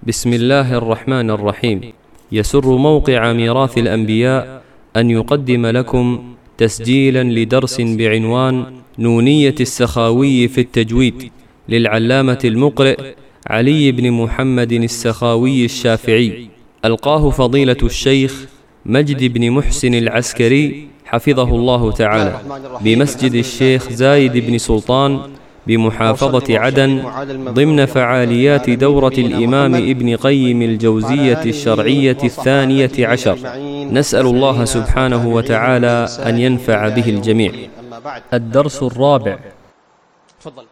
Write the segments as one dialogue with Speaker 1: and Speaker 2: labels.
Speaker 1: بسم الله الرحمن الرحيم. يسر موقع ميراث الأنبياء أن يقدم لكم تسجيلا لدرس بعنوان نونية السخاوي في التجويد للعلامة المقرئ علي بن محمد السخاوي الشافعي، ألقاه فضيلة الشيخ مجد بن محسن العسكري حفظه الله تعالى بمسجد الشيخ زايد بن سلطان بمحافظة عدن ضمن فعاليات دورة الإمام ابن قيم الجوزية الشرعية 12 نسأل الله سبحانه وتعالى أن ينفع به الجميع. الدرس الرابع.
Speaker 2: تفضل.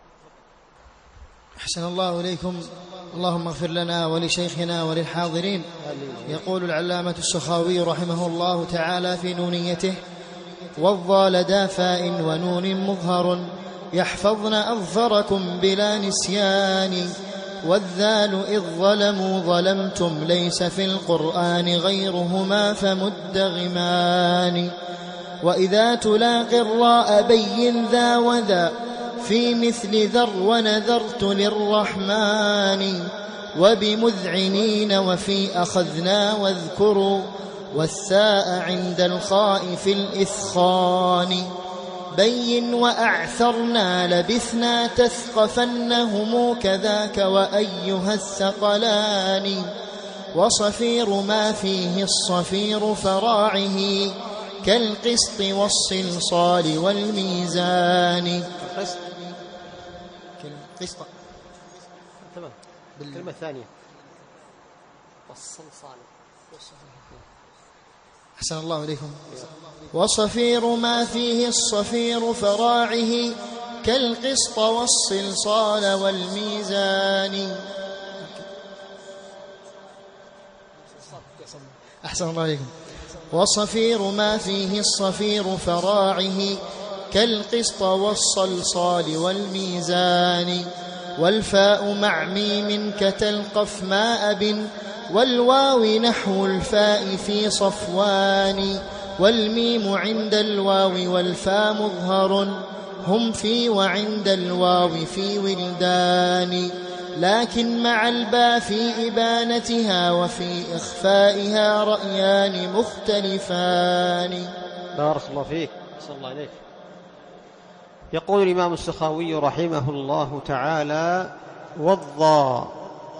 Speaker 2: أحسن الله إليكم. اللهم اغفر لنا ولشيخنا وللحاضرين. يقول العلامة السخاوي رحمه الله تعالى في نونيته: والضال لدى فاء ونون مظهر يحفظن أظفركم بلا نسيان، والذال إذ ظلموا ظلمتم ليس في القرآن غيرهما فمدغمان، وإذا تلاقي الراء بين ذا وذا في مثل ذر ونذرت للرحمن، وبمذعنين وفي أخذنا واذكروا، والثاء عند الخاء في الإثخان، بين وأعثرنا لبثنا تثقفنهم كذاك وأيها الثقلان، وصفير ما فيه الصفير فراعه كالقسط والصلصال والميزان.
Speaker 3: كالقسط تمام. بالكلمة الثانية والصلصال.
Speaker 2: أحسن الله إليكم. وصفير ما فيه الصفير فراعه كالقسط والصلصال والميزان. أحسن الله إليكم. وصفير ما فيه الصفير فراعه كالقسط والصلصال والميزان، والفاء مع ميم كتلقف ما أب، والواو نحو الفاء في صفوان، والميم عند الواو والفاء مظهر هم في وعند الواو في ولدان، لكن مع الباء في إبانتها وفي إخفائها رأيان مختلفان.
Speaker 3: بارك الله فيك. صلى الله عليك. يقول الإمام السخاوي رحمه الله تعالى: والضاء.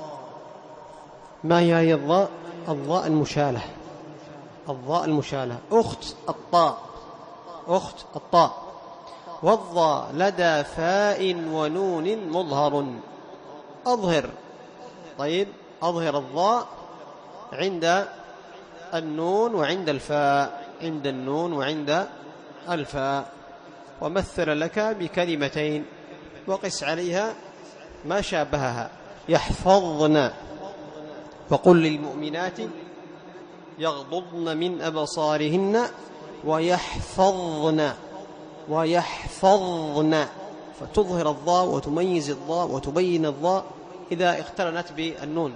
Speaker 3: ما هي الضاء؟ الضاء المشالة. الضاء المشالة أخت الطاء. أخت الطاء. والضاء لدى فاء ونون مظهر. أظهر. طيب، أظهر الضاء عند النون وعند الفاء. عند النون وعند الفاء. ومثل لك بكلمتين وقس عليها ما شابهها: يحفظن. وقل للمؤمنات يغضضن من أبصارهن ويحفظن. ويحفظن، فتظهر الضاء وتميز الضاء وتبين الضاء إذا اقترنت بالنون،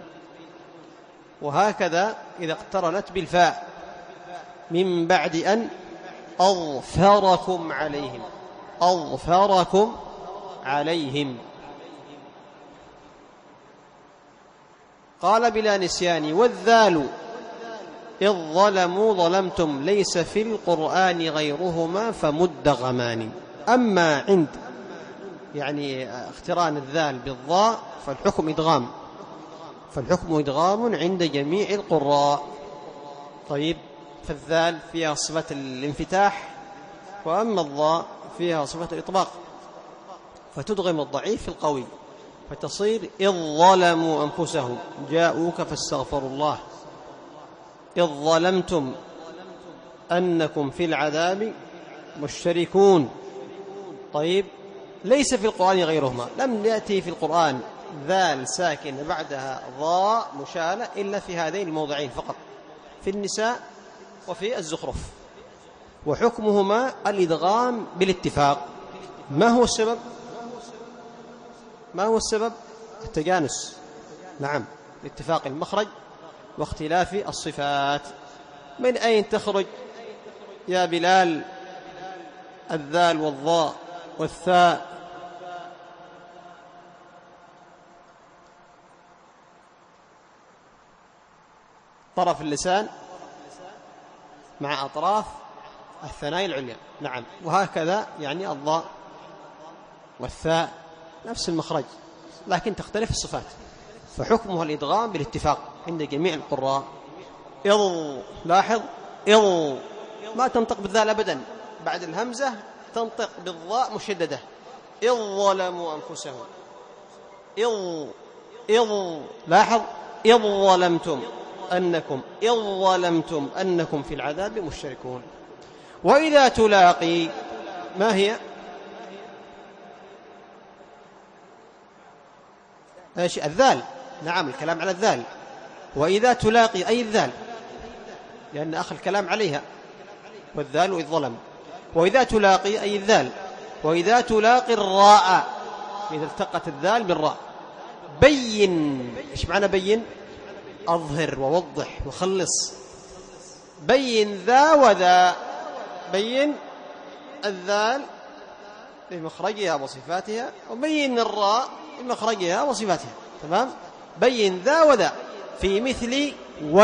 Speaker 3: وهكذا إذا اقترنت بالفاء، من بعد أن أظفركم عليهم. أظفركم عليهم. قال بلا نسيان: والذال إذ ظلموا ظلمتم ليس في القرآن غيرهما فمدغمان. أما عند اقتران الذال بالضاء فالحكم إدغام. فالحكم إدغام عند جميع القراء. طيب، فالذال فيها صفة الانفتاح، وأما الضاء فيها صفة الإطباق، فتدغم الضعيف في القوي، فتصير إذ ظلموا أنفسهم جاءوك فاستغفروا الله، إذ ظلمتم أنكم في العذاب مشتركون. طيب، ليس في القرآن غيرهما. لم يأتي في القرآن ذال ساكن بعدها ضاء مشالة إلا في هذين الموضعين فقط، في النساء وفي الزخرف، وحكمهما الإدغام بالاتفاق. ما هو السبب؟ ما هو السبب؟ التجانس. نعم، لاتفاق المخرج واختلاف الصفات. من أين تخرج يا بلال الذال والضاء والثاء؟ طرف اللسان مع أطراف الثنايا العليا. نعم. وهكذا يعني الضاء والثاء نفس المخرج لكن تختلف الصفات، فحكمها الإدغام بالاتفاق عند جميع القراء. لاحظ ما تنطق بالذال أبدا، بعد الهمزة تنطق بالضاء مشددة. إذ ظلموا أنفسهم. لاحظ إذ ظلمتم أنكم في العذاب مشتركون. وإذا تلاقي ما هي؟ ايش؟ الذال. نعم الكلام على الذال. وإذا تلاقي أي الذال، لأن أخذ الكلام عليها، والذال إذ ظلم. وإذا تلاقي أي الذال. وإذا تلاقي الراء، إذا التقت الذال بالراء. بين. إيش معنى بين؟ أظهر ووضح وخلص. بين ذا وذا. بين الذال بمخرجها وصفاتها، وبين الراء بمخرجها وصفاتها. تمام؟ بين ذا وذا في مثل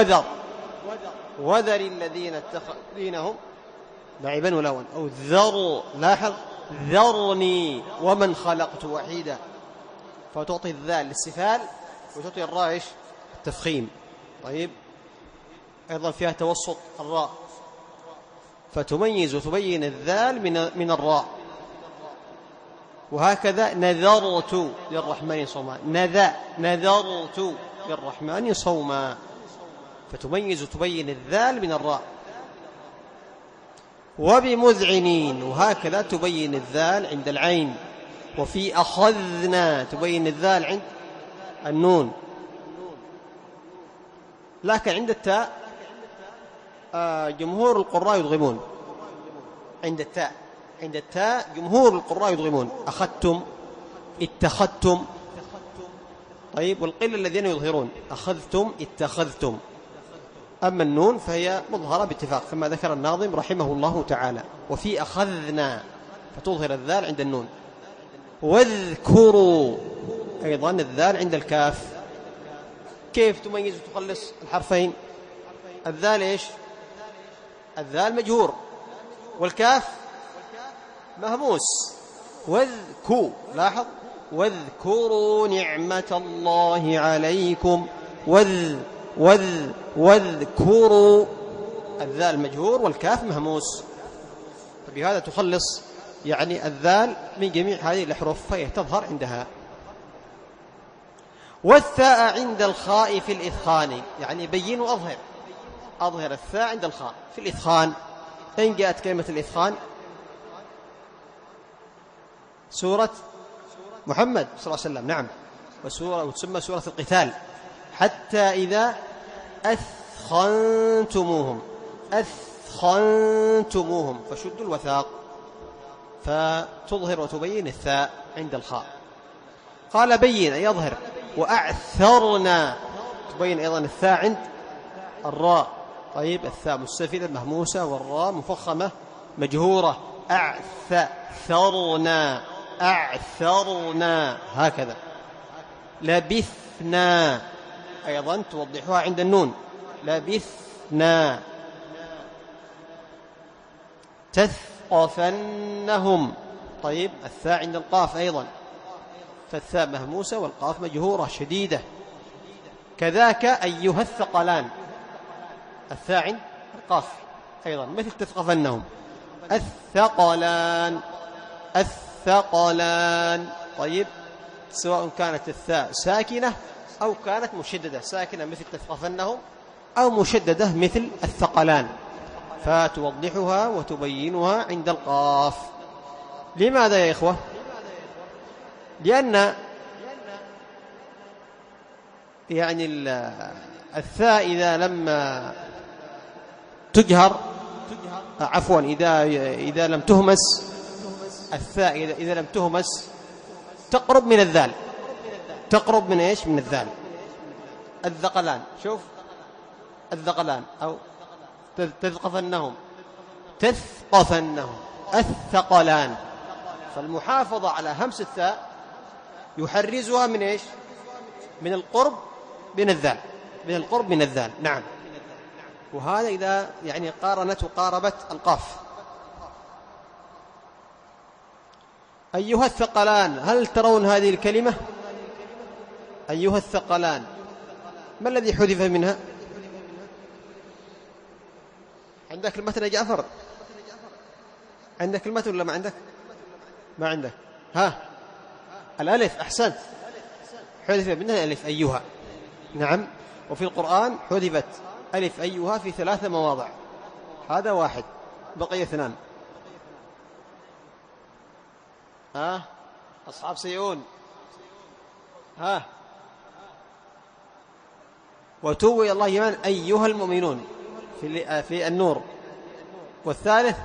Speaker 3: وذر الذين اتخذوا دينهم لعبا ولهوا أو ذروا. لاحظ ذرني ومن خلقت وحيدا، فتعطي الذال للسفال وتعطي الراء إيش؟ التفخيم. طيب أيضا فيها توسط الراء، فتميز وتبين الذال من الراء. وهكذا نذرت للرحمن صوما. نذرت للرحمن صوما، فتميز وتبين الذال من الراء. وبمذعنين، وهكذا تبين الذال عند العين. وفي أخذنا تبين الذال عند النون. لكن عند التاء جمهور القراء يدغمون. عند التاء جمهور القراء يدغمون. أخذتم، اتخذتم. طيب والقلة الذين يظهرون أخذتم، اتخذتم. أما النون فهي مظهرة باتفاق كما ذكر الناظم رحمه الله تعالى. وفي أخذنا فتظهر الذال عند النون. واذكروا أيضا الذال عند الكاف. كيف تميز وتخلص الحرفين؟ الذال إيش؟ الذال مجهور، والكاف مهموس. لاحظ واذكروا نعمة الله عليكم. واذكروا الذال مجهور والكاف مهموس، فبهذا تخلص يعني الذال من جميع هذه الأحرف فهي تظهر عندها. والثاء عند الخاء في الإثخان، يعني بين أظهر الثاء عند الخاء في الإثخان. أين جاءت كلمة الإثخان؟ سورة محمد صلى الله عليه وسلم. نعم. وتسمى سورة القتال. حتى إذا أثخنتموهم فشدوا الوثاق، فتظهر وتبين الثاء عند الخاء. قال بين أي يظهر. وأعثرنا تبين أيضا الثاء عند الراء. طيب الثاء مستفلة مهموسة والراء مفخمة مجهورة. أعثرنا هكذا. لبثنا أيضا توضحها عند النون. لبثنا. تثقفنهم. طيب الثاء عند القاف أيضا، فالثاء مهموسة والقاف مجهورة شديدة. كذاك أيها الثقلان، الثاء عند القاف أيضا مثل تثقفنهم. الثقلان. طيب سواء كانت الثاء ساكنة أو كانت مشددة، ساكنة مثل تثقفنهم أو مشددة مثل الثقلان، فتوضحها وتبينها عند القاف. لماذا يا إخوة؟ لأن يعني الثاء إذا لم تجهر، عفوا إذا لم تهمس الثاء، إذا لم تهمس تقرب من الذال. تقرب من إيش؟ من الذال. الثقلان، شوف الثقلان أو تثقفنهم، الثقلان. فالمحافظة على همس الثاء يحرزها من إيش؟ من القرب من الذال. نعم. وهذا إذا يعني قارنت وقاربت القاف. أيها الثقلان، هل ترون هذه الكلمة؟ أيها الثقلان، ما الذي حذف منها؟ عندك المتن يا جعفر؟ عندك المتن ولا ما عندك؟ ما عندك. ها، الألف. أحسنت، حذف منها الألف أيها. نعم، وفي القرآن حذفت ألف أيها في 3 مواضع. هذا واحد، بقي 2. ها أصحاب سيئون. ها، وتوبوا إلى الله جميعا أيها المؤمنون في النور. والثالث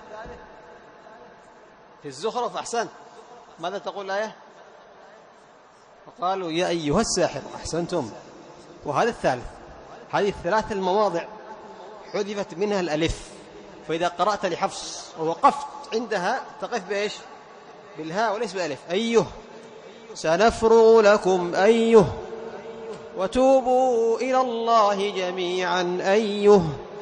Speaker 3: في الزخرف. أحسنت، ماذا تقول الآية؟ وقالوا يا أيها الساحر. أحسنتم. وهذا الثالث. هذه ال3 المواضع حذفت منها الألف، فإذا قرأت لحفص ووقفت عندها تقف بإيش؟ بالهاء وليس بالألف. أيه سنفرغ لكم أيه وتوبوا إلى الله جميعا أيه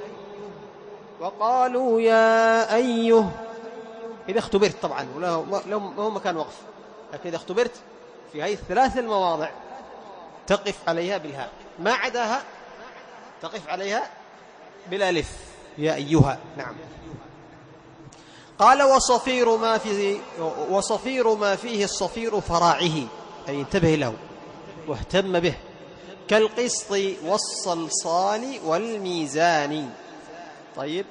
Speaker 3: وقالوا يا أيه. إذا اختبرت طبعا، لو مكان وقف، لكن إذا اختبرت في هذه ال3 المواضع تقف عليها بالهاء، ما عداها تقف عليها بالألف، يا أيها. نعم. قال وصفير ما فيه الصفير فراعه، أي انتبه له واهتم به، كالقسط والصلصال والميزان. طيب،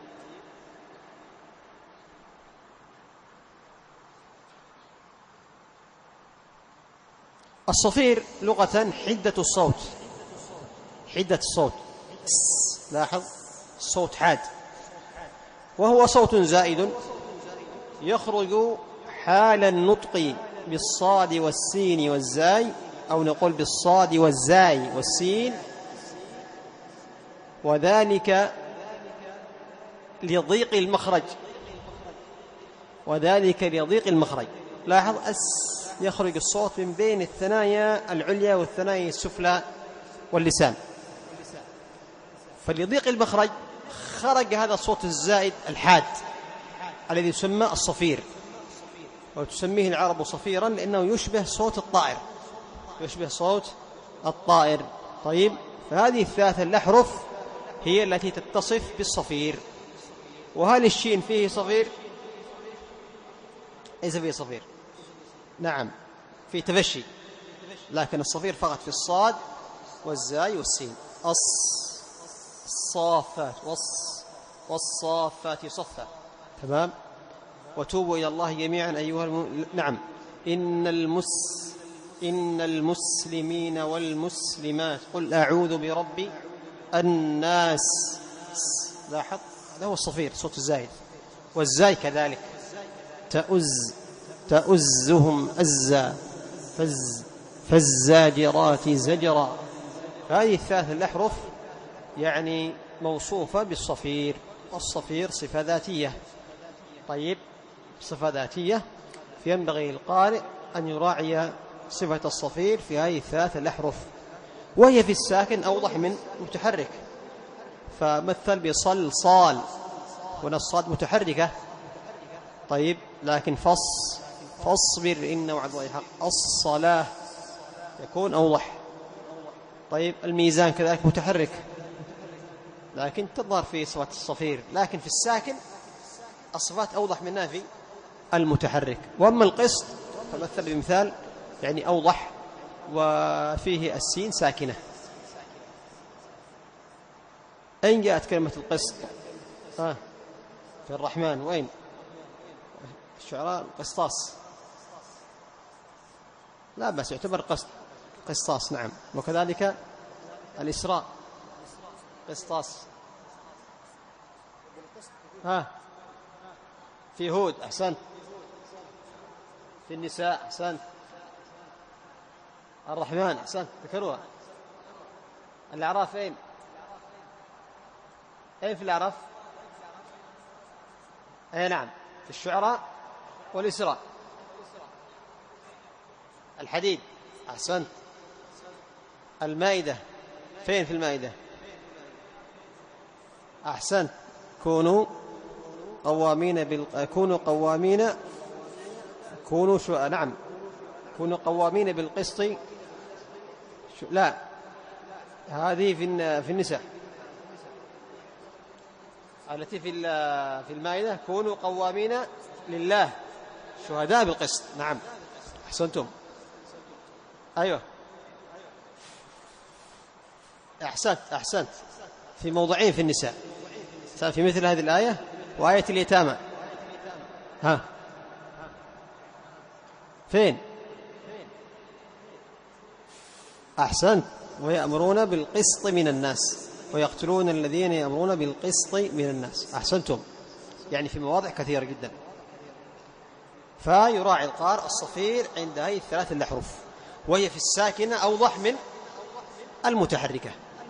Speaker 3: الصفير لغة حدة الصوت، حدة الصوت. لاحظ، الصوت حاد، وهو صوت زائد يخرج حال النطق بالصاد والسين والزاي، أو نقول بالصاد والزاي والسين، وذلك لضيق المخرج، وذلك لضيق المخرج. لاحظ، يخرج الصوت من بين الثنايا العليا والثنايا السفلى واللسان، فلضيق المخرج خرج هذا الصوت الزائد الحاد الذي يسمى الصفير، وتسميه العرب صفيرا لأنه يشبه صوت الطائر، يشبه صوت الطائر. طيب، فهذه ال3 الأحرف هي التي تتصف بالصفير. وهل الشين فيه صفير؟ ليس فيه صفير. نعم، في تفشي، لكن الصفير فقط في الصاد والزاي والسين. الصافات والصافات صفا. تمام. وتوبوا إلى الله جميعا أيها نعم. إن المسلمين والمسلمات، قل أعوذ برب الناس. لاحظ، هذا هو الصفير، صوت الزايد. والزاي كذلك، تؤزهم أزا، فالزاجرات زجرا. هذه ال3 الأحرف يعني موصوفة بالصفير، والصفير صفة ذاتية. طيب، صفة ذاتية، فينبغي القارئ أن يراعي صفة الصفير في هذه ال3 الأحرف، وهي في الساكن أوضح من متحرك. فمثل بصلصال، هنا الصاد متحركة. طيب، لكن فاصبر إن وعد الله حق، الصلاة يكون أوضح. طيب، الميزان كذلك متحرك، لكن تظهر في صفة الصفير، لكن في الساكن الصفات أوضح منها في المتحرك. وأما القسط فمثل بمثال يعني أوضح، وفيه السين ساكنة. أين جاءت كلمة القسط؟ في الرحمن. وين؟ الشعراء قسطاس، لا بس يعتبر قسطاس. نعم. وكذلك الإسراء قسطاس. في هود. أحسنت. في النساء. أحسنت. الرحمن. أحسنت، ذكروها. الأعراف أين؟ أين في الأعراف؟ أي نعم، في الشعراء والإسراء. الحديد. أحسنت. المائدة. فين في المائدة؟ أحسنت. كونوا قوامين نعم، كونوا قوامين بالقسط. لا، هذه في النساء التي في المائدة. كونوا قوامين لله شهداء بالقسط. نعم، أحسنتم. أيوه، أحسنت. في موضعين في النساء، في مثل هذه الآية وآية اليتامى. ها، فين؟ أحسنت. ويأمرون بالقسط من الناس ويقتلون الذين يأمرون بالقسط من الناس. أحسنتم، يعني في مواضع كثيرة جدا. فيراعي القارئ الصفير عند هذه الثلاث الأحرف، وهي في الساكنة أوضح من المتحركة.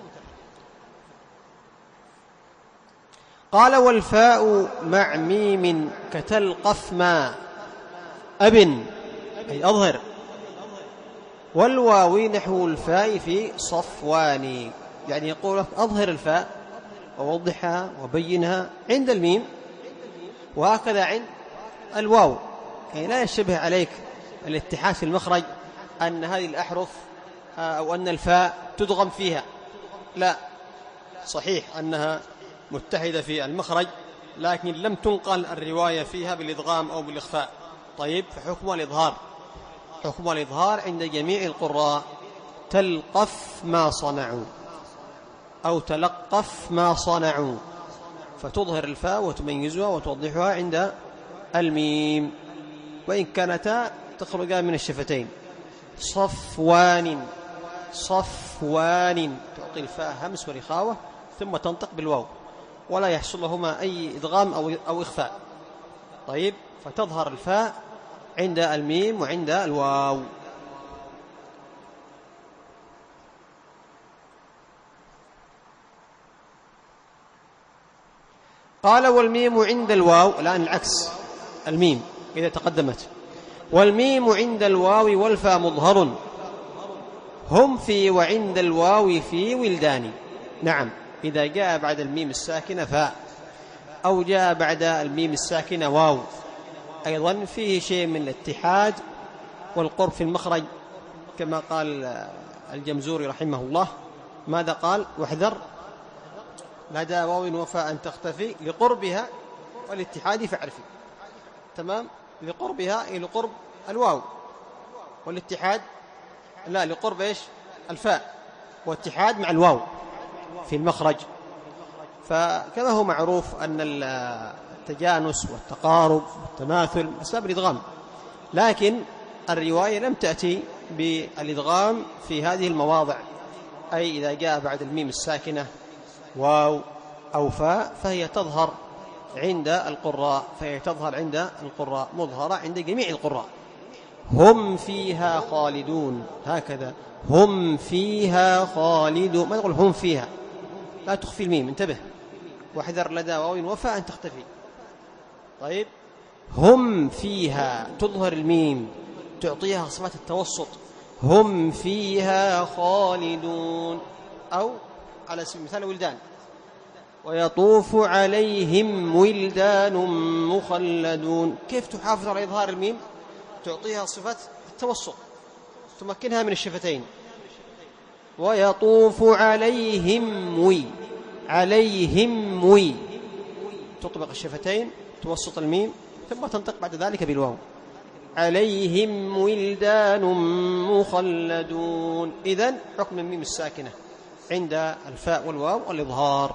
Speaker 3: قال: والفاء مع ميم كتلقف ما أب، أي أظهر، والواو نحو الفاء في صفوان. يعني يقول أظهر الفاء ووضحها وبينها عند الميم، وهكذا عند الواو. يعني لا يشبه عليك الاتحاد في المخرج أن هذه الأحرف أو أن الفاء تدغم فيها. لا، صحيح أنها متحدة في المخرج، لكن لم تنقل الرواية فيها بالإدغام أو بالإخفاء. طيب، فحكم الإظهار عند جميع القراء. تلقف ما صنعوا أو تلقف ما صنعوا، فتظهر الفاء وتميزها وتوضحها عند الميم، وإن كانتا تخرجان من الشفتين. صفوان تعطي الفاء همس ورخاوة ثم تنطق بالواو، ولا يحصل لهما أي إدغام أو إخفاء. طيب، فتظهر الفاء عند الميم وعند الواو. قال: والميم عند الواو. الآن العكس، الميم إذا تقدمت. والميم عند الواو والفاء مظهر، هم في وعند الواو في ولدان. نعم، إذا جاء بعد الميم الساكنة فاء أو جاء بعد الميم الساكنة واو، أيضا فيه شيء من الاتحاد والقرب في المخرج، كما قال الجمزوري رحمه الله. ماذا قال؟ واحذر لدى واو وفاء أن تختفي لقربها والاتحاد فاعرفي. تمام، لقربها إلى قرب الواو، والاتحاد لا، لقرب إيش؟ الفاء، واتحاد مع الواو في المخرج. فكما هو معروف أن التجانس والتقارب والتماثل أسباب الإدغام، لكن الرواية لم تأتي بالإدغام في هذه المواضع، أي إذا جاء بعد الميم الساكنة واو أو فاء فهي تظهر عند القراء، مظهرة عند جميع القراء. هم فيها خالدون، هكذا، هم فيها خالدون. ما تقول هم فيها، لا تخفي الميم، انتبه، واحذر لدى واو وفاء أن تختفي. طيب، هم فيها تظهر الميم، تعطيها صفات التوسط. هم فيها خالدون. أو على سبيل المثال ولدان: ويطوف عليهم ولدان مخلدون. كيف تحافظ على إظهار الميم؟ تعطيها صفة التوسط، تمكنها من الشفتين. ويطوف عليهم وي، تطبق الشفتين، توسط الميم، ثم تنطق بعد ذلك بالواو. عليهم ولدان مخلدون. إذن حكم الميم الساكنة عند الفاء والواو والإظهار،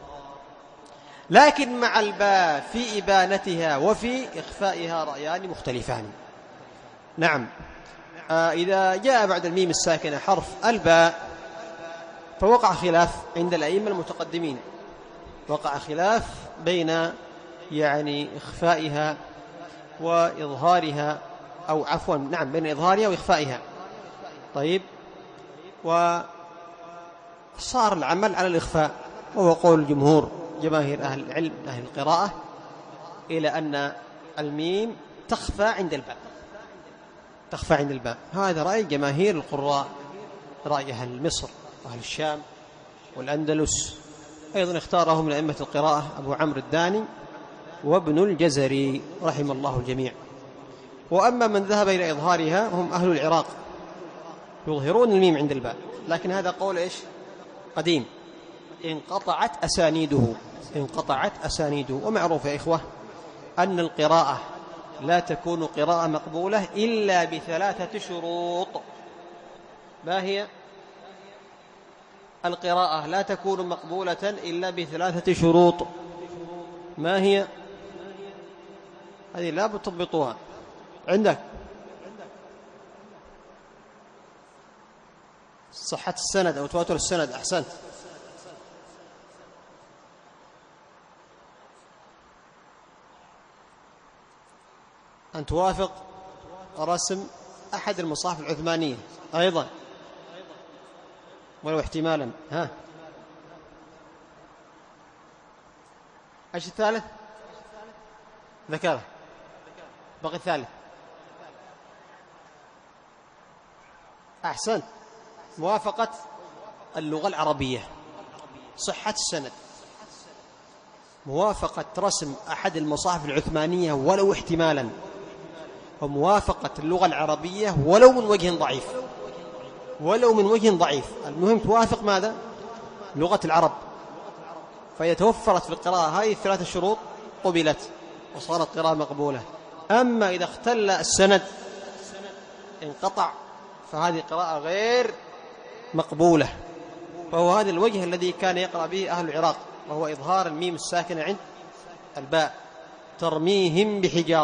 Speaker 3: لكن مع الباء في إبانتها وفي إخفائها رأيان مختلفان. نعم، إذا جاء بعد الميم الساكنة حرف الباء فوقع خلاف عند الأئمة المتقدمين، وقع خلاف بين يعني إخفائها وإظهارها، أو عفوا نعم، بين إظهارها وإخفائها. طيب، وصار العمل على الإخفاء، وهو قول الجمهور، جماهير أهل العلم أهل القراءة، إلى أن الميم تخفى عند الباء. هذا رأي جماهير القراء، رأي أهل مصر وأهل الشام والأندلس أيضا اختاره من أئمة القراءة أبو عمرو الداني وابن الجزري رحم الله الجميع. وأما من ذهب إلى إظهارها هم أهل العراق، يظهرون الميم عند الباء، لكن هذا قول إيش؟ قديم، انقطعت أسانيده. ومعروف يا إخوة أن القراءة لا تكون قراءة مقبولة إلا ب3 شروط. ما هي؟ القراءة لا تكون مقبولة إلا ب3 شروط. ما هي؟ هذه لا بتضبطوها عندك. صحة السند أو تواتر السند. أحسنت. أن توافق رسم أحد المصاحف العثمانية أيضا ولو احتمالا. ها، ايش الثالث؟ ذكره. بقي الثالث. أحسنت، موافقة اللغة العربية. صحة السند، موافقة رسم أحد المصاحف العثمانية ولو احتمالا، وموافقة اللغة العربية ولو من وجه ضعيف، المهم توافق ماذا؟ لغة العرب. فإذا توفرت في القراءة هذه ال3 شروط قبلت وصارت قراءة مقبولة. أما إذا اختل السند انقطع فهذه قراءة غير مقبولة. فهو هذا الوجه الذي كان يقرأ به أهل العراق، وهو إظهار الميم الساكنة عند الباء. ترميهم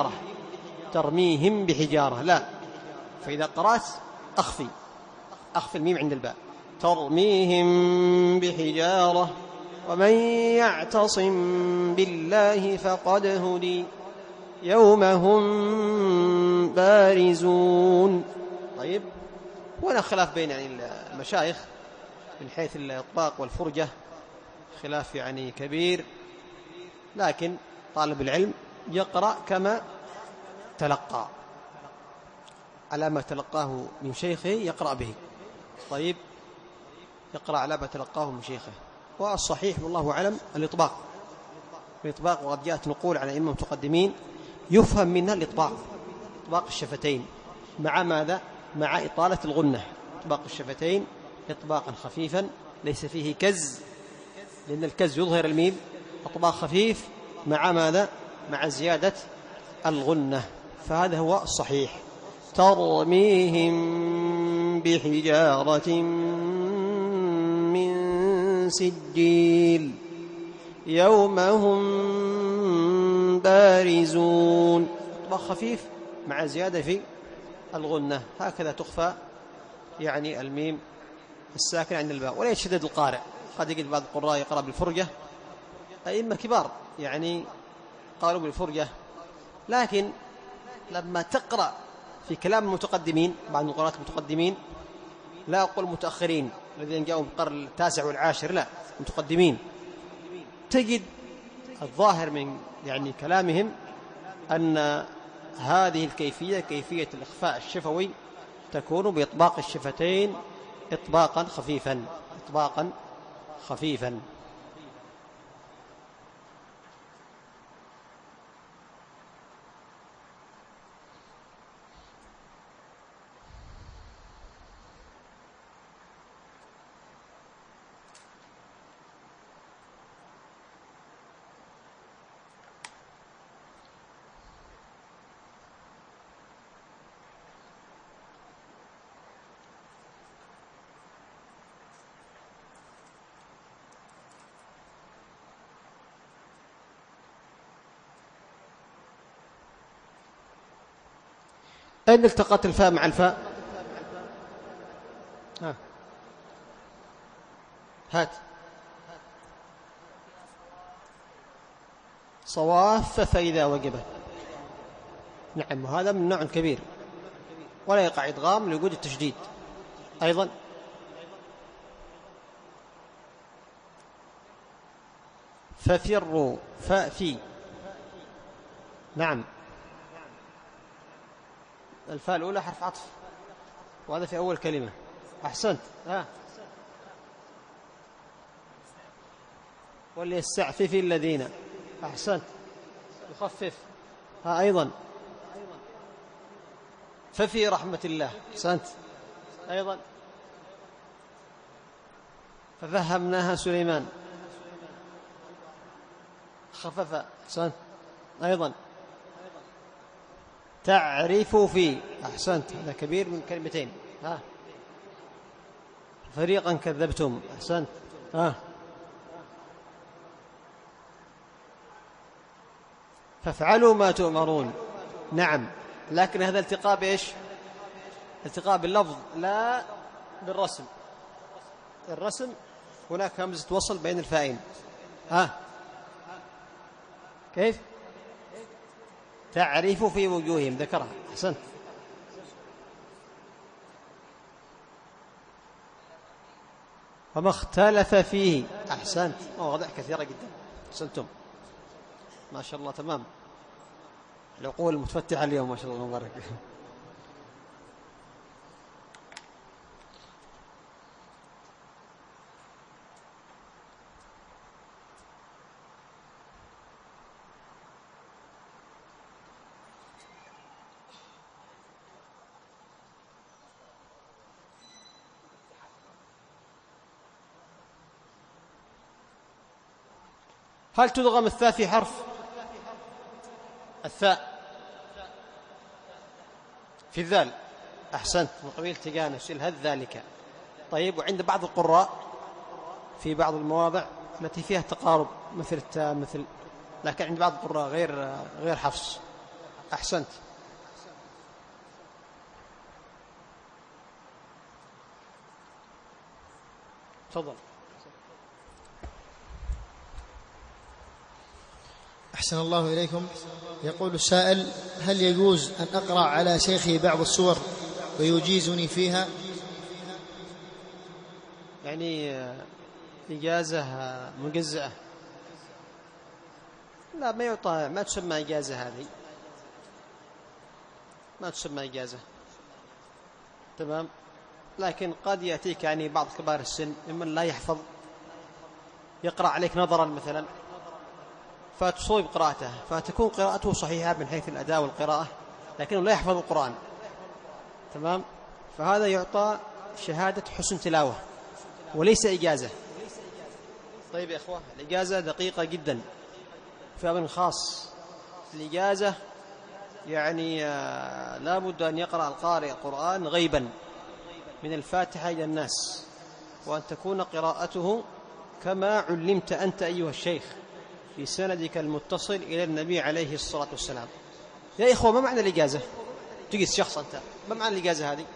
Speaker 3: بحجارة لا، فإذا قرأت أخفي الميم عند الباء. ترميهم بحجارة ومن يعتصم بالله فقد هدي يوم هم بارزون. طيب، ولا خلاف بين المشايخ من حيث الإطباق والفرجة، خلاف كبير، لكن طالب العلم يقرأ كما تلقى، على ما تلقاه من شيخه يقرأ به. طيب، يقرأ على ما تلقاه من شيخه. والصحيح والله أعلم الإطباق، وقد جاءت نقول على أئمة متقدمين يفهم منها الإطباق، إطباق الشفتين مع ماذا؟ مع إطالة الغنة. إطباق الشفتين إطباقا خفيفا ليس فيه كز، لأن الكز يظهر الميم. إطباق خفيف مع ماذا؟ مع زيادة الغنة. فهذا هو الصحيح. ترميهم بحجارة من سجيل يوم هم بارزون. إطباق خفيف مع زيادة في الغنة، هكذا تخفى الميم الساكن عند الباء. ولا يتشدد القارئ، قد يجد بعض القراء يقرأ بالفرجة، أئمة كبار قالوا بالفرجة، لكن لما تقرأ في كلام المتقدمين، بعض القراء المتقدمين، لا أقول متأخرين الذين جاءوا في القرن 9 والعاشر، لا، متقدمين، تجد الظاهر من كلامهم أن هذه الكيفية، كيفية الإخفاء الشفوي، تكون بإطباق الشفتين إطباقا خفيفا. أين التقت الفاء مع الفاء؟ هات. صواف فإذا وجبت. نعم، وهذا من نوع كبير، ولا يقع إدغام لوجود التشديد. أيضا ففروا فأفي. نعم، الفاء الأولى حرف عطف، وهذا في أول كلمة. أحسنت. وليستعفف الذين. أحسنت. يخفف. ها أيضا ففي رحمة الله. أحسنت. أيضا ففهمناها سليمان. خفف. أحسنت. أيضا تعرف في. أحسنت. هذا كبير من كلمتين. ها فريقا كذبتم. أحسنت. ها فافعلوا ما تؤمرون. نعم، لكن هذا التقاء بإيش؟ التقاء باللفظ لا بالرسم. الرسم هناك همزة وصل بين الفاءين. ها كيف؟ تعرف في وجوههم. ذكرها. أحسنت. وما اختلف فيه. أحسنت. مواضع كثيرة جدا. أحسنتم ما شاء الله. تمام. العقول متفتحة اليوم ما شاء الله. مبارك. هل تدغم الثاء في حرف؟ الثاء في الذال. أحسنت. من قبيل تجانس هل ذلك. طيب، وعند بعض القراء في بعض المواضع التي فيها تقارب مثل التاء مثل، لكن عند بعض القراء غير حفص. أحسنت. تفضل.
Speaker 2: أحسن الله إليكم. يقول السائل: هل يجوز أن أقرأ على شيخي بعض السور ويجيزني فيها؟
Speaker 3: يعني إجازة مجزئة؟ لا، ما يعطى، ما تسمى إجازة. هذه ما تسمى إجازة. تمام. لكن قد يأتيك يعني بعض كبار السن ممن لا يحفظ، يقرأ عليك نظرا مثلا فتصوب قراءته، فتكون قراءته صحيحة من حيث الأداء والقراءة، لكنه لا يحفظ القرآن. تمام. فهذا يعطى شهادة حسن تلاوة وليس إجازة. طيب يا إخوة، الإجازة دقيقة جدا في أمر خاص. الإجازة يعني لا بد أن يقرأ القارئ القرآن غيبا من الفاتحة إلى الناس، وأن تكون قراءته كما علمت أنت أيها الشيخ في سندك المتصل إلى النبي عليه الصلاة والسلام. يا إخوة، ما معنى الإجازة؟ تجيز شخص أنت، ما معنى الإجازة هذه؟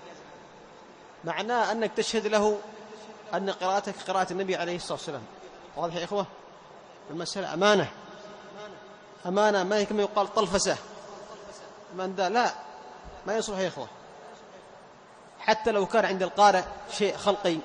Speaker 3: معناه أنك تشهد له أن قراءتك قراءة النبي عليه الصلاة والسلام. واضح يا إخوة؟ المسألة أمانة. أمانة، ما هي كما يقال طلفسة من ذا. لا، ما يصلح يا إخوة. حتى لو كان عند القارئ شيء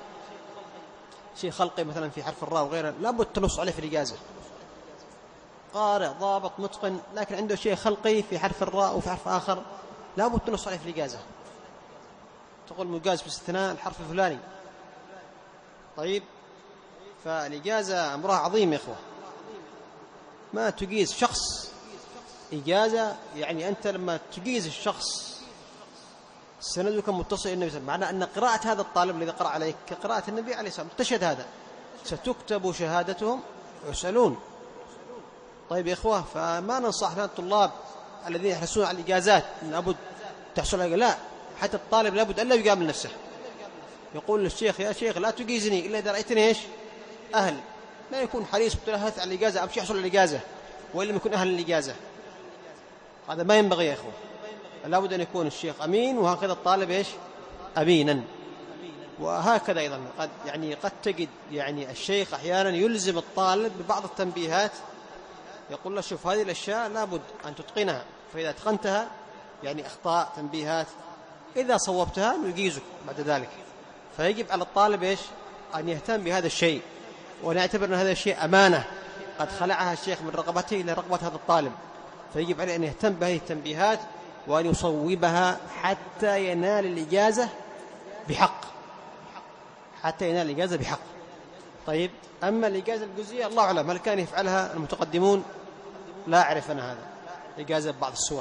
Speaker 3: خلقي مثلا في حرف الراء وغيره، لابد تنص عليه في الإجازة. قارئ ضابط متقن لكن عنده شيء خلقي في حرف الراء وفي حرف آخر، لابد تنص عليه في الإجازة. تقول مجاز باستثناء الحرف الفلاني. طيب، فالإجازة أمرها عظيم يا إخوة. ما تجيز شخص إجازة، يعني أنت لما تجيز الشخص سندك متصل النبي صلى الله عليه وسلم، معنى أن قراءة هذا الطالب الذي قرأ عليك كقراءة النبي عليه الصلاة والسلام، تشهد هذا، ستكتب شهادتهم ويسألون. طيب يا إخوة، فما ننصح لنا الطلاب الذين يحرصون على الإجازات من لابد تحصل على، لا، حتى الطالب لابد أن لا يقابل نفسه، يقول للشيخ: يا شيخ لا تجيزني إلا إذا رأيتني إيش؟ أهل. لا يكون حريص بتلهث على الإجازة، أمشي يحصل على الإجازة وإلا يكون أهل الإجازة. هذا ما ينبغي يا إخوة. لابد أن يكون الشيخ أمين، وهكذا الطالب إيش؟ أمينا. وهكذا أيضا قد تجد يعني الشيخ أحيانا يلزم الطالب ببعض التنبيهات، يقول له: شوف، هذه الأشياء لابد أن تتقنها، فإذا اتقنتها يعني أخطاء تنبيهات إذا صوبتها نجيزك بعد ذلك. فيجب على الطالب إيش؟ أن يهتم بهذا الشيء، ونعتبر أن هذا الشيء أمانة قد خلعها الشيخ من رغبته إلى رغبة هذا الطالب، فيجب عليه أن يهتم بهذه التنبيهات وأن يصوبها حتى ينال الإجازة بحق. طيب أما الإجازة الجزئية الله أعلم، هل كان يفعلها المتقدمون؟ لا أعرف أنا هذا، إجازة بعض السور.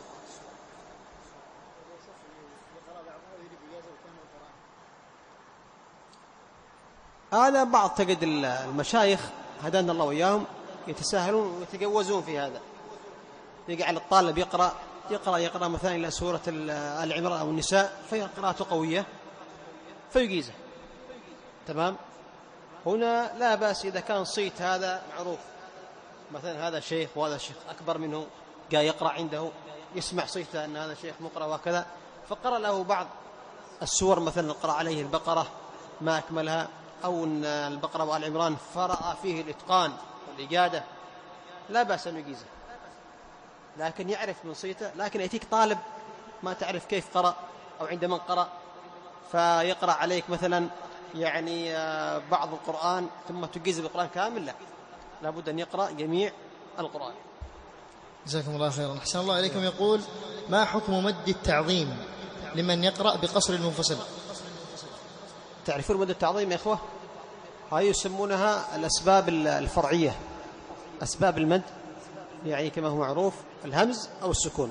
Speaker 3: هذا بعض تجد المشايخ هدانا الله وإياهم يتساهلون ويتجوزون في هذا. يجعل الطالب يقرأ مثلا إلى سورة آل عمران أو النساء، فقراءته قوية فيجيزه. تمام. هنا لا بأس إذا كان صيت هذا معروف، مثلا هذا شيخ وهذا شيخ أكبر منه جاء يقرأ عنده، يسمع صيته أن هذا شيخ مقرأ وكذا، فقرأ له بعض السور، مثلا قرأ عليه البقرة ما أكملها، أو أن البقرة وآل عمران فرأى فيه الإتقان والإجادة، لا بأس أن يجيزه، لكن يعرف من صيته. لكن يأتيك طالب ما تعرف كيف قرأ أو عند من قرأ، فيقرأ عليك مثلا يعني بعض القرآن ثم تجيز بالقرآن كامل، لا بد أن يقرأ جميع القرآن.
Speaker 2: جزاكم الله خيرا. أحسن الله إليكم. يقول: ما حكم مد التعظيم لمن يقرأ بقصر المنفصل؟
Speaker 3: تعرفون مد التعظيم يا إخوة؟ هاي يسمونها الأسباب الفرعية، أسباب المد، يعني كما هو معروف الهمز أو السكون.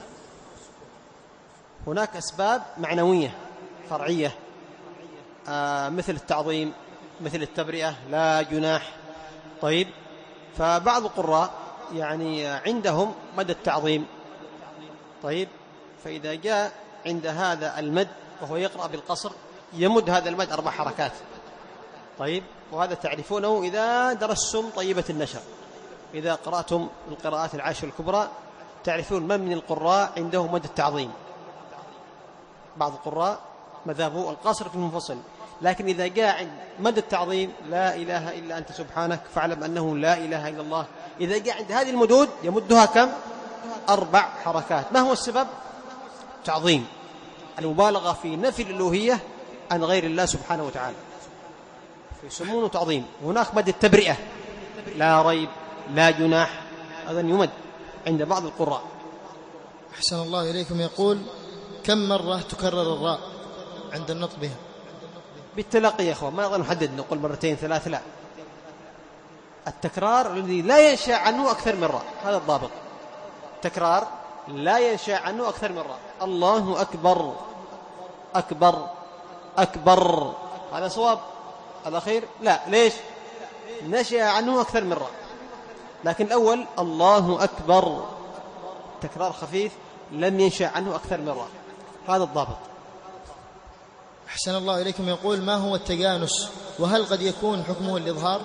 Speaker 3: هناك أسباب معنوية فرعية، مثل التعظيم، مثل التبرئة، لا جناح. طيب، فبعض القراء يعني عندهم مد التعظيم. طيب، فإذا جاء عند هذا المد وهو يقرأ بالقصر يمد هذا المد 4 حركات. طيب، وهذا تعرفونه إذا درستم طيبة النشر، إذا قرأتم القراءات العاشر الكبرى تعرفون من القراء عنده مد التعظيم. بعض القراء مذهبه القصر في المنفصل، لكن إذا جاء عند مد التعظيم لا إله إلا أنت سبحانك فاعلم أنه لا إله إلا الله، إذا جاء عند هذه المدود يمدها كم؟ 4 حركات. ما هو السبب؟ تعظيم، المبالغة في نفي الألوهية عن غير الله سبحانه وتعالى، فيسمونه تعظيم. هناك مد التبرئة، لا ريب، لا جناح، هذا يمد عند بعض القراء.
Speaker 2: أحسن الله إليكم. يقول: كم مرة تكرر الراء عند النطق بها؟
Speaker 3: بالتلقي يا أخوة، ما نقدر نحدد نقول 2 3، لا، التكرار الذي لا ينشأ عنه أكثر من راء، هذا الضابط. تكرار لا ينشأ عنه أكثر من راء. الله أكبر، أكبر، أكبر، هذا صواب. الأخير لا، ليش؟ نشأ عنه أكثر من راء. لكن الأول الله أكبر تكرار خفيف لم ينشأ عنه أكثر من راء، هذا الضابط.
Speaker 2: أحسن الله إليكم. يقول: ما هو التجانس، وهل قد يكون حكمه الإظهار؟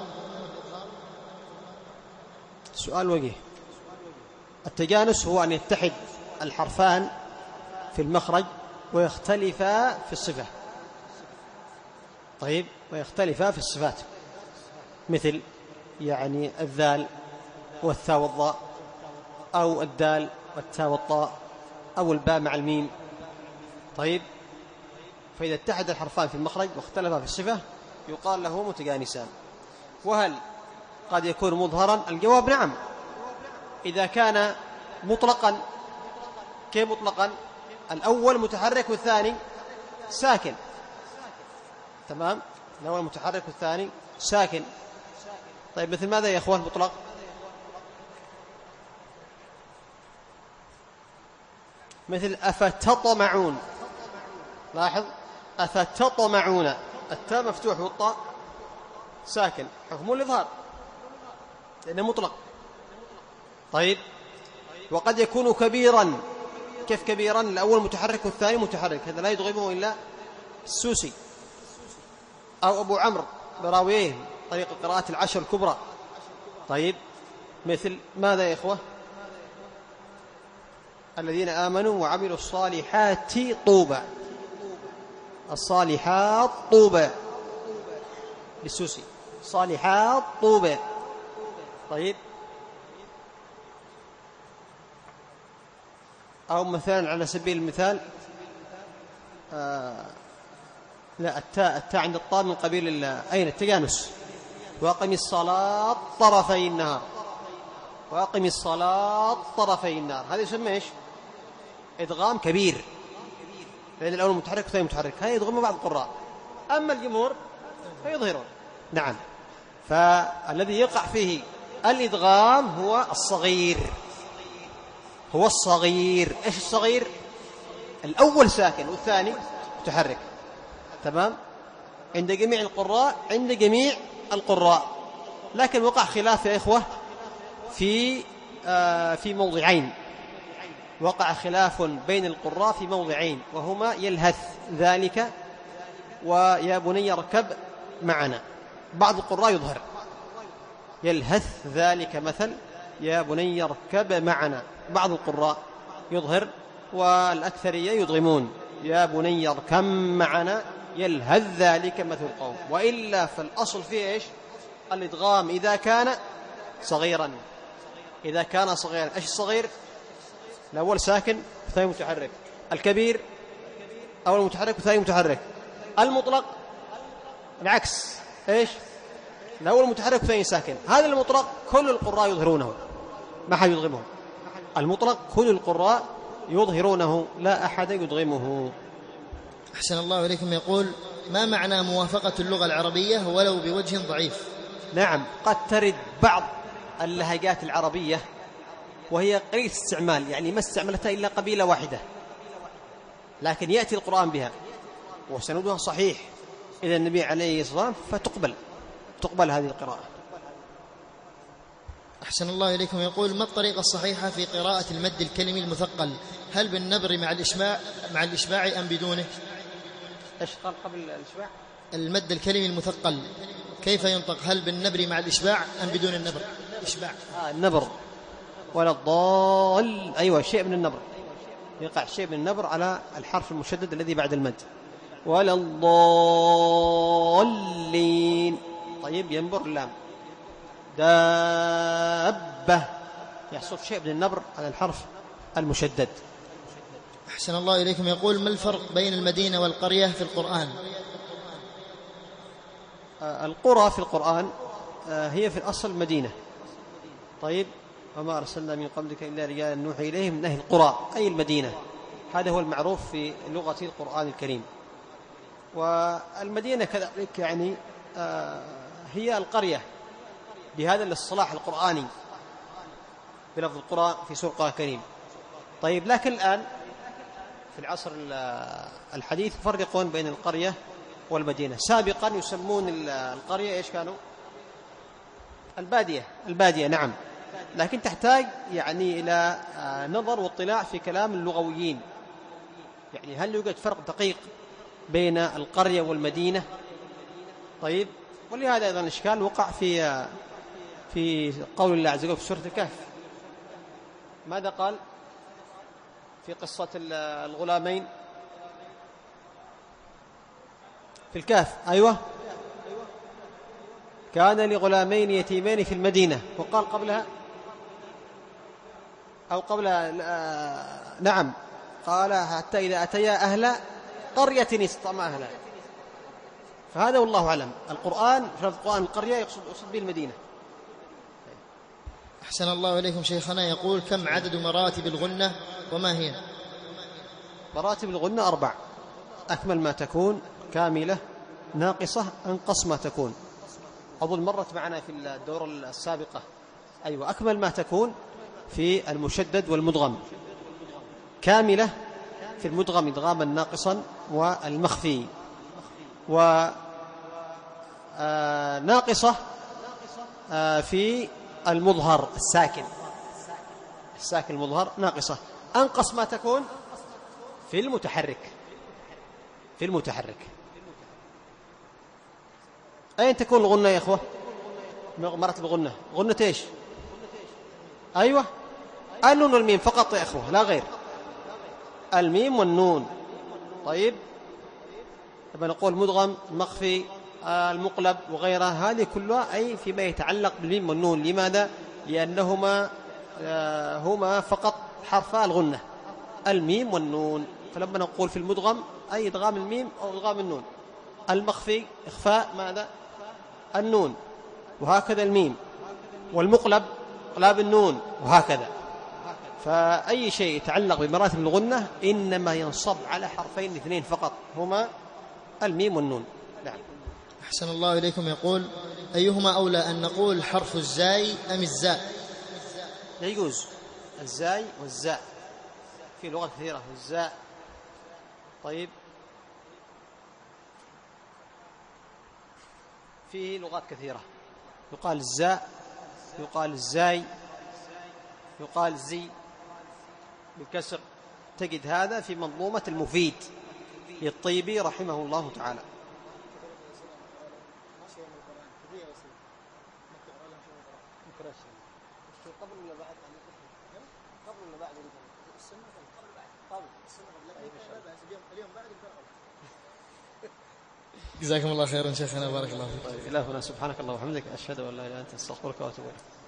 Speaker 3: سؤال وجيه. التجانس هو أن يتحد الحرفان في المخرج ويختلفا في الصفة. طيب، ويختلفا في الصفات، مثل يعني الذال والثاء والضاء، أو الدال والتاء والطاء، أو الباء مع الميم. طيب، فإذا اتحد الحرفان في المخرج واختلفا في الصفة يقال له متجانسان. وهل قد يكون مظهرا؟ الجواب نعم، إذا كان مطلقا. كيف مطلقا؟ الأول متحرك والثاني ساكن. تمام، الأول متحرك والثاني ساكن. طيب، مثل ماذا يا أخوان مطلق؟ مثل أفتطمعون، لاحظ، أفتطمعون، التاء مفتوح والطاء ساكن، حكمه الإظهار لأنه مطلق. طيب، وقد يكون كبيرا. كيف كبيرا؟ الأول متحرك والثاني متحرك، هذا لا يدغمه إلا السوسي أو أبو عمرو براويه طريق القراءات العشر الكبرى. طيب، مثل ماذا يا إخوة؟ الذين آمنوا وعملوا الصالحات طوبى، الصالحات طوبى بالسوسي، صالحات طوبى. طيب، أو مثلا على سبيل المثال لا، التاء عند الطاء من قبيل أين التجانس. وأقم الصلاة طرفي النهار، وأقم الصلاة طرفي النهار، هذا يسمى إيش؟ إدغام كبير، لأن الأول متحرك والثاني متحرك، هذا يدغم بعض القراء. أما الجمهور فيظهرون. نعم. فالذي يقع فيه الإدغام هو الصغير، هو الصغير. إيش الصغير؟ الأول ساكن والثاني متحرك. تمام؟ عند جميع القراء، عند جميع القراء. لكن وقع خلاف يا إخوة في موضعين، وقع خلاف بين القراء في موضعين، وهما يلهث ذلك ويا بني اركب معنا. بعض القراء يظهر يلهث ذلك، مثل يا بني اركب معنا. بعض القراء يظهر، والأكثرية يضغمون يا بني اركب معنا يلهث ذلك مثل القوم. وإلا فالأصل فيه إيش؟ الإدغام إذا كان صغيرا. إذا كان صغيرا. إيش الصغير؟ الأول ساكن والثاني متحرك. الكبير أول متحرك والثاني متحرك. المطلق العكس، إيش؟ الأول متحرك والثاني ساكن. هذا المطلق كل القراء يظهرونه، ما حد يضغمه. المطلق كل القراء يظهرونه، لا أحد يضغمه.
Speaker 2: أحسن الله إليكم. يقول: ما معنى موافقة اللغة العربية ولو بوجه ضعيف؟
Speaker 3: نعم، قد ترد بعض اللهجات العربية وهي قليل استعمال، يعني ما استعملتها إلا قبيلة واحدة، لكن يأتي القرآن بها وسندها صحيح إلى النبي عليه الصلاة والسلام، فتقبل هذه القراءة.
Speaker 2: أحسن الله إليكم. يقول: ما الطريقة الصحيحة في قراءة المد الكلمي المثقل؟ هل بالنبر مع الإشباع أم بدونه؟
Speaker 3: إيش قال قبل الإشباع؟
Speaker 2: المد الكلمي المثقل كيف ينطق؟ هل بالنبر مع الإشباع أم بدون النبر؟ إشباع.
Speaker 3: النبر ولا الضال. أيوة، شيء من النبر، يقع شيء من النبر على الحرف المشدد الذي بعد المد. ولا الضالين. طيب، ينبر اللام. دابة، يحصل شيء من النبر على الحرف المشدد.
Speaker 2: أحسن الله إليكم. يقول: ما الفرق بين المدينة والقرية في القرآن؟
Speaker 3: القرى في القرآن هي في الأصل مدينة. طيب، وما أرسلنا من قبلك إلا رجالا نوحي إليهم من أهل القرى، أي المدينة. هذا هو المعروف في لغة القرآن الكريم. والمدينة كذلك يعني هي القرية بهذا الاصطلاح القرآني بلفظ القرى في سورة القرآن الكريم. طيب، لكن الآن في العصر الحديث يفرقون بين القرية والمدينة. سابقا يسمون القرية إيش كانوا؟ البادية. نعم، لكن تحتاج يعني إلى نظر واطلاع في كلام اللغويين، يعني هل يوجد فرق دقيق بين القرية والمدينة؟ طيب، ولهذا أيضا إشكال وقع في قول الله عز وجل في سورة الكهف. ماذا قال في قصة الغلامين في الكهف؟ أيوة، كان لغلامين يتيمين في المدينة. وقال قبلها أو قبل نعم، قال: حتى إذا أتيا أهل قرية استطعما أهلها. فهذا والله أعلم. القرآن في القرآن القرية يقصد به المدينة.
Speaker 2: أحسن الله إليكم. شيخنا يقول: كم عدد مراتب الغنة وما هي؟
Speaker 3: مراتب الغنة 4: أكمل ما تكون، كاملة، ناقصة، أنقص ما تكون. أظن مرت معنا في الدورة السابقة. أيوة، أكمل ما تكون في المشدد والمدغم، كاملة في المدغم إدغاما ناقصا والمخفي، وناقصة في المظهر الساكن المظهر ناقصة. أنقص ما تكون في المتحرك. أين تكون الغنة يا إخوة؟ مراتب الغنة، غنة إيش؟ أيوة، النون والميم فقط يا إخوة، لا غير. الميم والنون. طيب، نقول مدغم، مخفي، المقلب وغيرها، هذه كلها أي فيما يتعلق بالميم والنون. لماذا؟ لأنهما هما فقط حرفا الغنة، الميم والنون. فلما نقول في المدغم أي إدغام الميم أو إدغام النون. المخفي إخفاء ماذا؟ النون، وهكذا الميم. والمقلب إقلاب النون، وهكذا. فأي شيء يتعلق بمراتب الغنة إنما ينصب على حرفين 2 فقط، هما الميم والنون. نعم.
Speaker 2: أحسن الله إليكم. يقول: أيهما أولى، أن نقول حرف الزاي أم الزاء؟
Speaker 3: لا يجوز الزاي والزاء، في لغة كثيرة الزاء. طيب في لغات كثيرة يقال الزاء، يقال الزاي، يقال زي بالكسر. تجد هذا في منظومة المفيد للطيبي رحمه الله تعالى.
Speaker 2: جزاكم الله خيرا شيخنا، بارك الله فيك.
Speaker 3: إلهنا سبحانك اللهم وبحمدك، أشهد أن لا إله إلا أنت، أستغفرك وأتوب إليك.